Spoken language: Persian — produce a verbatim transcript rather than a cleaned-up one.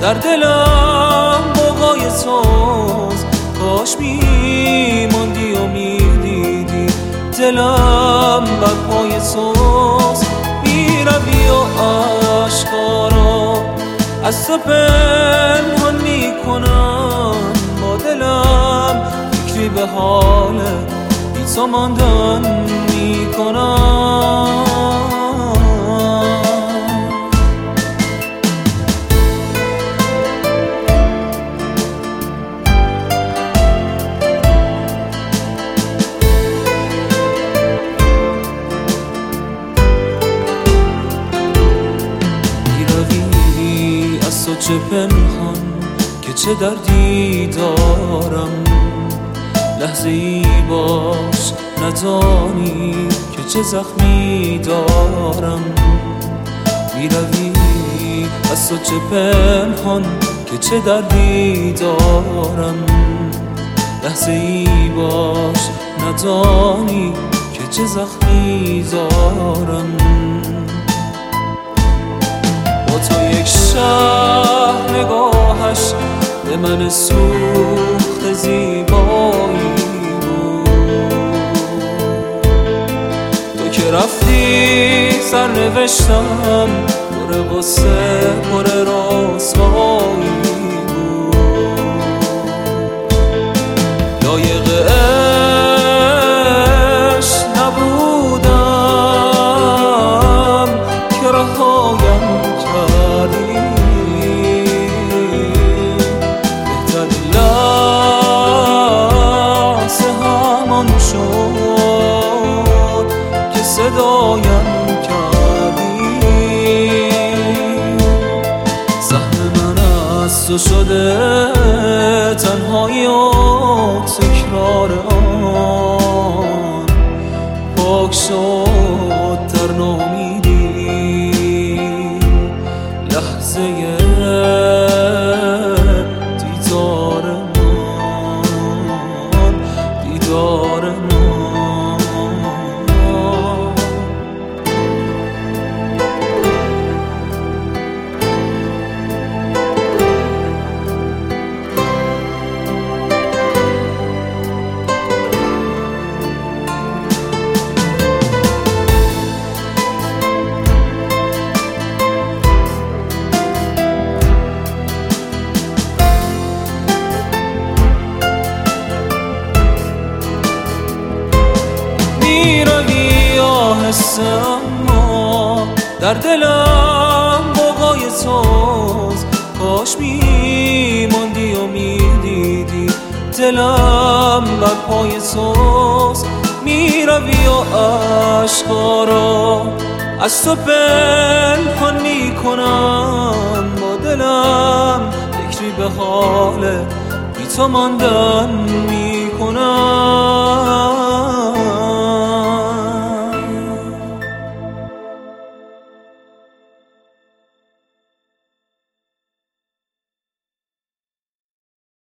در دلم بغای توست، کاش میماندی و میدیدی دلم بر پای توست. میروی و عشقارا از تو پنهان میکنم، با دلم فکری به حال بی تو ماندن میکنم. چه پنهان که چه دردی دارم، لحظه ای باش ندانی که چه زخمی دارم. میروی از تو چه پنهان که چه دردی دارم، لحظه ای باش ندانی که چه زخمی دارم. با تو یک شهر نگاهش به من سوخت زیبایی بود، تو که رفتی سر نوشتم پر غصه پر رسوایی بود. لایق عشق نبودم که رهایم کردی، بهتر لحظه همان شد که صدایم کردی. سهم من از تو شده تنهایی و تکرار آن، پاک شد در ناامیدی لحظه دیدار من، دیدار من. میروی آهسته اما در دلم بغای توست، کاش میماندی و میدیدی دلم بر پای توست. میروی و عشقارا از تو پنهان میکنم، با دلم فکری به حال بی تو ماندن میکنم.